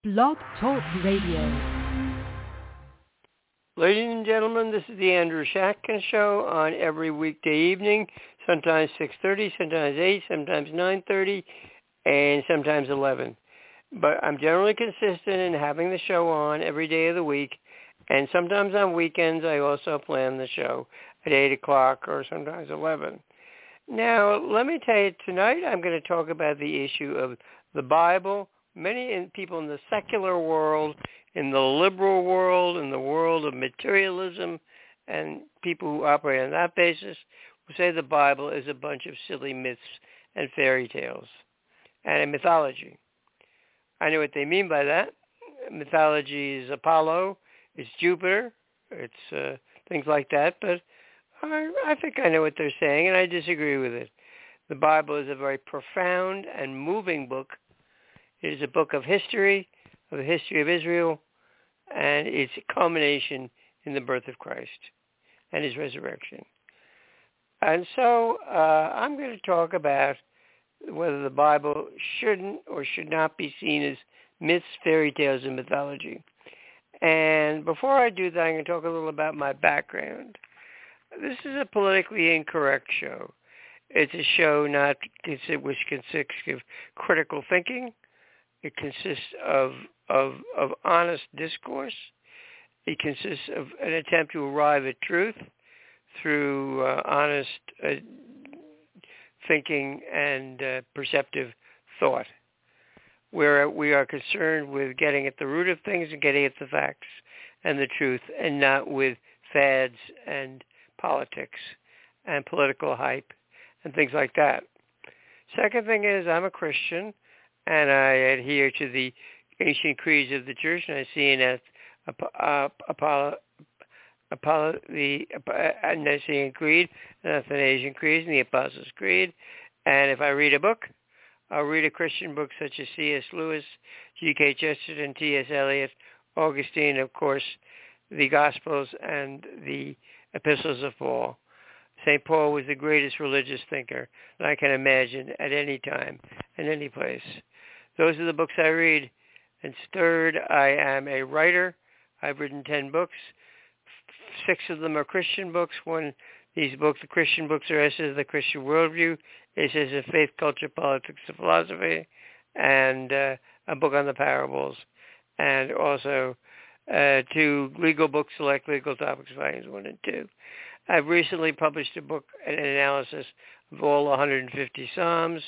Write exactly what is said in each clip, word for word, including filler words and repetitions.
Blog Talk Radio. Ladies and gentlemen, this is the Andrew Shatkin Show on every weekday evening, sometimes six thirty, sometimes eight, sometimes nine thirty, and sometimes eleven. But I'm generally consistent in having the show on every day of the week, and sometimes on weekends I also plan the show at eight o'clock or sometimes eleven. Now, let me tell you, tonight I'm going to talk about the issue of the Bible. Many people in the secular world, in the liberal world, in the world of materialism, and people who operate on that basis will say the Bible is a bunch of silly myths and fairy tales and a mythology. I know what they mean by that. Mythology is Apollo, it's Jupiter, it's uh, things like that, but I, I think I know what they're saying, and I disagree with it. The Bible is a very profound and moving book. It is a book of history, of the history of Israel, and its culmination in the birth of Christ and his resurrection. And so uh, I'm going to talk about whether the Bible shouldn't or should not be seen as myths, fairy tales, and mythology. And before I do that, I'm going to talk a little about my background. This is a politically incorrect show. It's a show not which consists of critical thinking. It consists of, of of honest discourse. It consists of an attempt to arrive at truth through uh, honest uh, thinking and uh, perceptive thought, where we are concerned with getting at the root of things and getting at the facts and the truth, and not with fads and politics and political hype and things like that. Second thing is, I'm a Christian, and I adhere to the ancient creeds of the church, and I see in that uh, Apollo, Apollo, the uh, Nicene Creed, the Athanasian Creed, and the Apostles' Creed. And if I read a book, I'll read a Christian book such as C S Lewis, G K Chesterton, T S Eliot, Augustine, of course, the Gospels, and the Epistles of Paul. Saint Paul was the greatest religious thinker that I can imagine at any time, in any place. Those are the books I read. And third, I am a writer. I've written ten books. Six of them are Christian books. One, these books, the Christian books are Essays of the Christian Worldview, Essays of Faith, Culture, Politics, and Philosophy, and uh, a book on the parables, and also uh, two legal books, Select Legal Topics, Volumes one and two. I've recently published a book, an analysis of all one hundred fifty Psalms,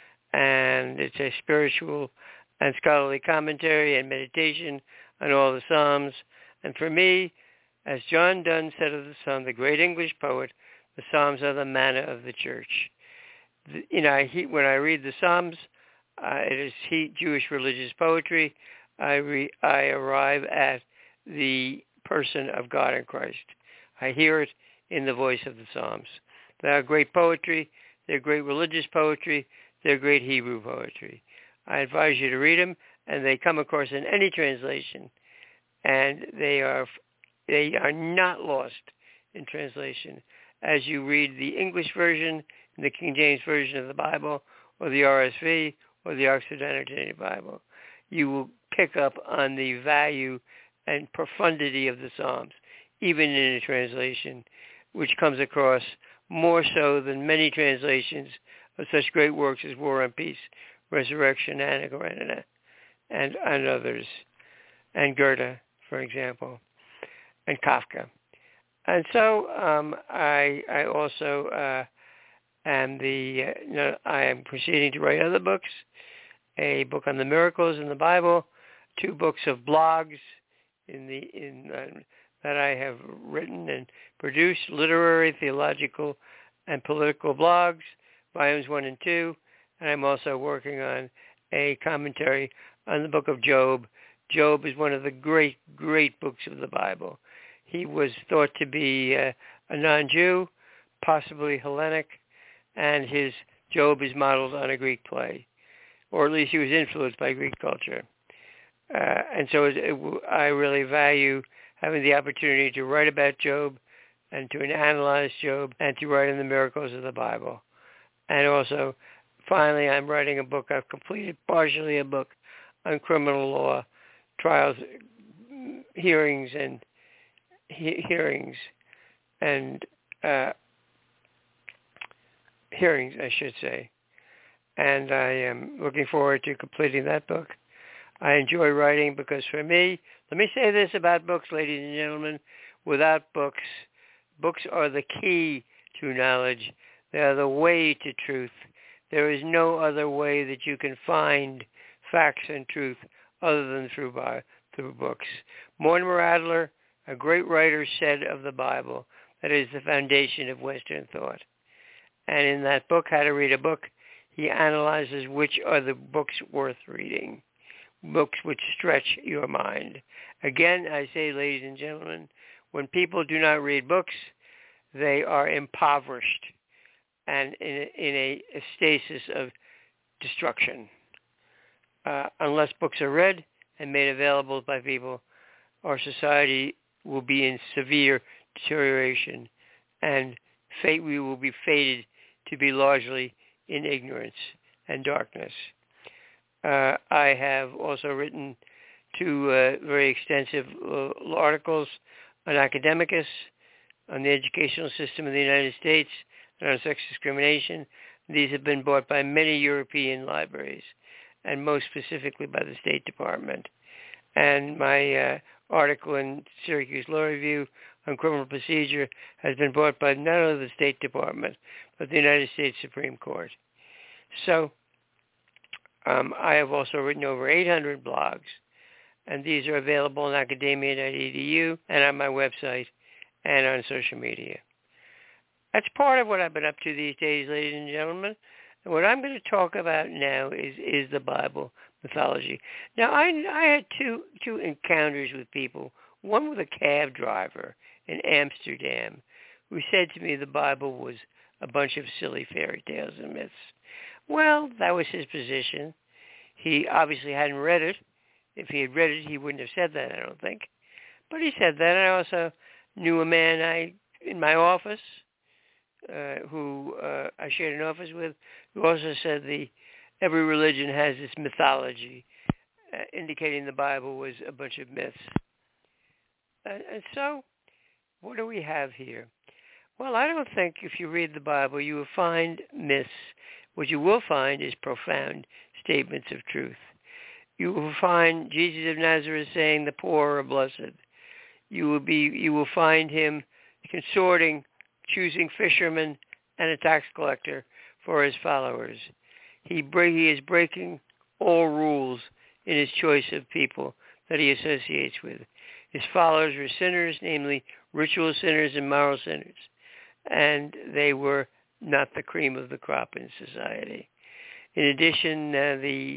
and it's a spiritual and scholarly commentary and meditation on all the Psalms. And for me, as John Donne said of the Psalm, the great English poet, the Psalms are the manna of the church. The, you know, I, he, when I read the Psalms, uh, it is he, Jewish religious poetry. I, re, I arrive at the person of God in Christ. I hear it in the voice of the Psalms. They are great poetry. They're great religious poetry. They're great Hebrew poetry. I advise you to read them, and they come, of course, in any translation, and they are they are not lost in translation. As you read the English version, the King James Version of the Bible, or the R S V, or the Oxford Annotated Bible, you will pick up on the value and profundity of the Psalms, even in a translation, which comes across more so than many translations of such great works as War and Peace, Resurrection, Anna Karenina, and, and others, and Goethe, for example, and Kafka. And so um, I, I also uh, am the, uh, you know, I am proceeding to write other books, a book on the miracles in the Bible, two books of blogs in the in uh, that I have written and produced, literary, theological, and political blogs, volumes one and two, and I'm also working on a commentary on the book of Job. Job is one of the great, great books of the Bible. He was thought to be uh, a non-Jew, possibly Hellenic, and his Job is modeled on a Greek play, or at least he was influenced by Greek culture. Uh, and so it, it, I really value having the opportunity to write about Job and to analyze Job and to write in the miracles of the Bible. And also, finally, I'm writing a book. I've completed partially a book on criminal law trials, hearings, and he, hearings, and uh, hearings, I should say. And I am looking forward to completing that book. I enjoy writing because for me, let me say this about books, ladies and gentlemen, without books, books are the key to knowledge. They are the way to truth. There is no other way that you can find facts and truth other than through, through books. Mortimer Adler, a great writer, said of the Bible that it is the foundation of Western thought. And in that book, How to Read a Book, he analyzes which are the books worth reading, books which stretch your mind. Again, I say, ladies and gentlemen, when people do not read books, they are impoverished and in a, in a, a stasis of destruction. Uh, unless books are read and made available by people, our society will be in severe deterioration, and fate we will be fated to be largely in ignorance and darkness. Uh, I have also written two uh, very extensive uh, articles on Academicus, on the educational system of the United States, and on sex discrimination. These have been bought by many European libraries, and most specifically by the State Department. And my uh, article in Syracuse Law Review on criminal procedure has been bought by not only the State Department, but the United States Supreme Court. So um, I have also written over eight hundred blogs, and these are available on academia dot e d u and on my website and on social media. That's part of what I've been up to these days, ladies and gentlemen. And what I'm going to talk about now is, is the Bible mythology. Now, I, I had two, two encounters with people, one with a cab driver in Amsterdam who said to me the Bible was a bunch of silly fairy tales and myths. Well, that was his position. He obviously hadn't read it. If he had read it, he wouldn't have said that, I don't think. But he said that. I also knew a man I in my office uh, who uh, I shared an office with, who also said the every religion has this mythology, uh, indicating the Bible was a bunch of myths. And, and so, what do we have here? Well, I don't think if you read the Bible you will find myths. What you will find is profound statements of truth. You will find Jesus of Nazareth saying the poor are blessed. You will be. You will find him consorting, choosing fishermen and a tax collector for his followers. He, break, he is breaking all rules in his choice of people that he associates with. His followers were sinners, namely ritual sinners and moral sinners, and they were not the cream of the crop in society. In addition, uh, the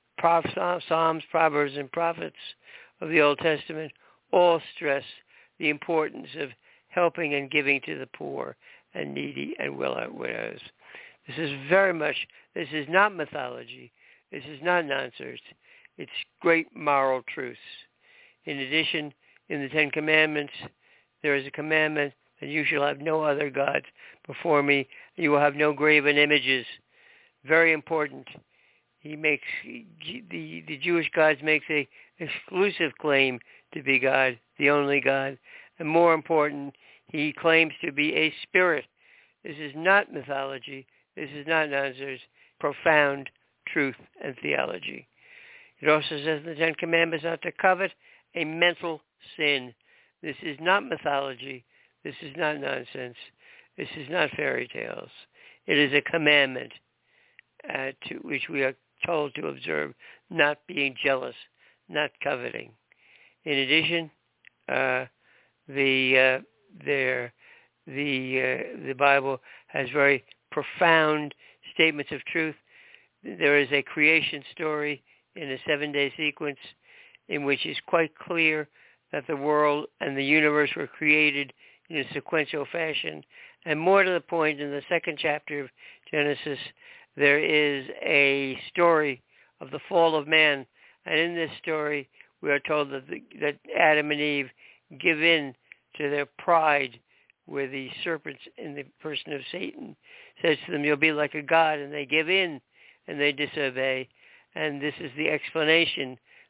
Psalms, Proverbs, and Prophets of the Old Testament all stress the importance of helping and giving to the poor and needy and widows. This is very much, this is not mythology. This is not nonsense. It's great moral truths. In addition, in the Ten Commandments, there is a commandment that you shall have no other gods before me. You will have no graven images. Very important. He makes, the, the Jewish gods makes a exclusive claim to be God, the only God. And more important, he claims to be a spirit. This is not mythology. This is not nonsense. Profound truth and theology. It also says in the Ten Commandments not to covet, a mental sin. This is not mythology. This is not nonsense. This is not fairy tales. It is a commandment uh, to which we are told to observe not being jealous, not coveting. In addition, uh, the uh, there the uh, the Bible has very profound statements of truth. There is a creation story in a seven-day sequence in which it's quite clear that the world and the universe were created in a sequential fashion. And more to the point, in the second chapter of Genesis, there is a story of the fall of man. And in this story, we are told that, the, that Adam and Eve give in to their pride, where the serpents in the person of Satan says to them, you'll be like a god, and they give in and they disobey. And this is the explanation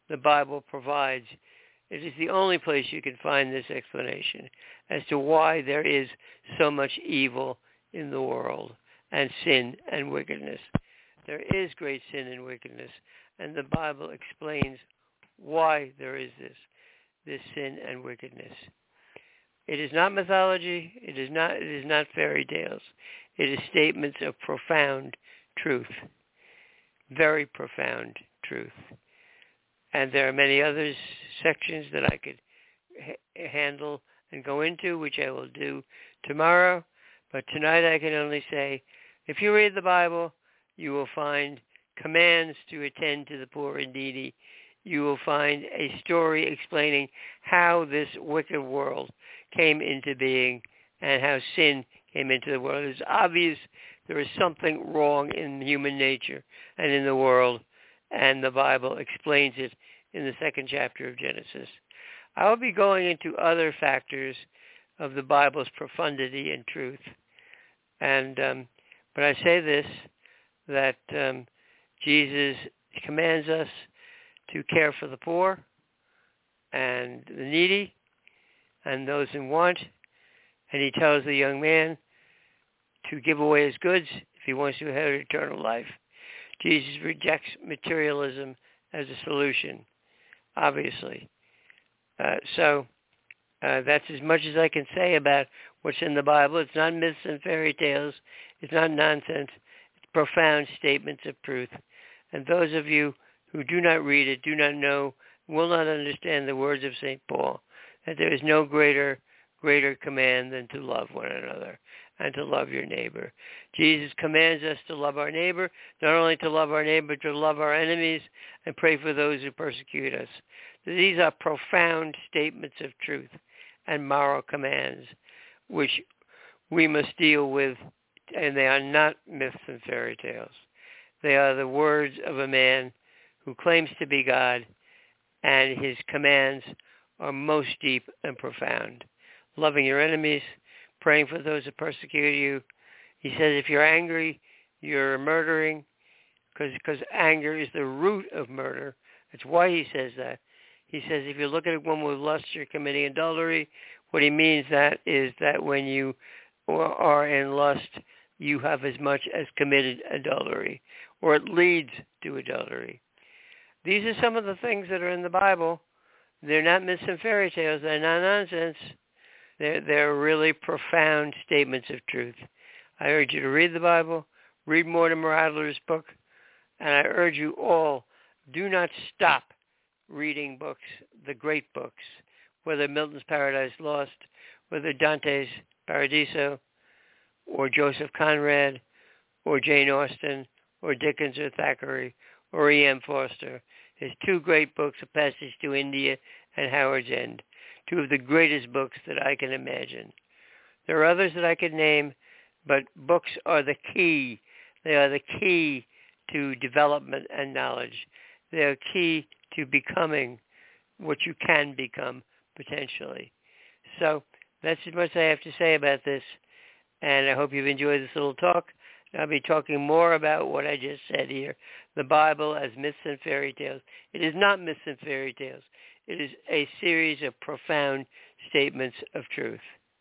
the Bible provides. It is the only place you can find this explanation as to why there is so much evil in the world and sin and wickedness. There is great sin and wickedness, and the Bible explains why there is this, this sin and wickedness. It is not mythology. It is not, it is not fairy tales. It is statements of profound truth, very profound truth. And there are many other sections that I could ha- handle and go into, which I will do tomorrow. But tonight I can only say, if you read the Bible, you will find commands to attend to the poor and needy. You will find a story explaining how this wicked world came into being and how sin came into the world. It's obvious there is something wrong in human nature and in the world, and the Bible explains it in the second chapter of Genesis. I will be going into other factors of the Bible's profundity and truth. And um, but I say this, that um, Jesus commands us to care for the poor and the needy and those in want. And he tells the young man to give away his goods if he wants to inherit eternal life. Jesus rejects materialism as a solution, obviously. Uh, so uh, that's as much as I can say about what's in the Bible. It's not myths and fairy tales. It's not nonsense. It's profound statements of truth. And those of you who do not read it, do not know, will not understand the words of Saint Paul, that there is no greater, greater command than to love one another and to love your neighbor. Jesus commands us to love our neighbor, not only to love our neighbor, but to love our enemies and pray for those who persecute us. These are profound statements of truth and moral commands, which we must deal with, and they are not myths and fairy tales. They are the words of a man who claims to be God, and his commands are most deep and profound. Loving your enemies, praying for those who persecute you. He says if you're angry, you're murdering, because anger is the root of murder. That's why he says that. He says if you look at one with lust, you're committing adultery. What he means that is that when you are in lust, you have as much as committed adultery, or it leads to adultery. These are some of the things that are in the Bible. They're not myths and fairy tales. They're not nonsense. They're, they're really profound statements of truth. I urge you to read the Bible, read Mortimer Adler's book, and I urge you all, do not stop reading books, the great books, whether Milton's Paradise Lost, whether Dante's Paradiso, or Joseph Conrad, or Jane Austen, or Dickens or Thackeray, or E M Forster. His two great books, A Passage to India and Howard's End, two of the greatest books that I can imagine. There are others that I could name, but books are the key. They are the key to development and knowledge. They are key to becoming what you can become potentially. So that's as much as I have to say about this, and I hope you've enjoyed this little talk. I'll be talking more about what I just said here, the Bible as myths and fairy tales. It is not myths and fairy tales. It is a series of profound statements of truth.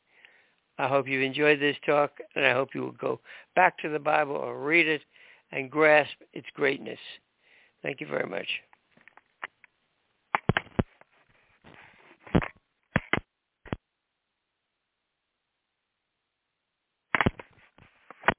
I hope you've enjoyed this talk, and I hope you will go back to the Bible or read it and grasp its greatness. Thank you very much.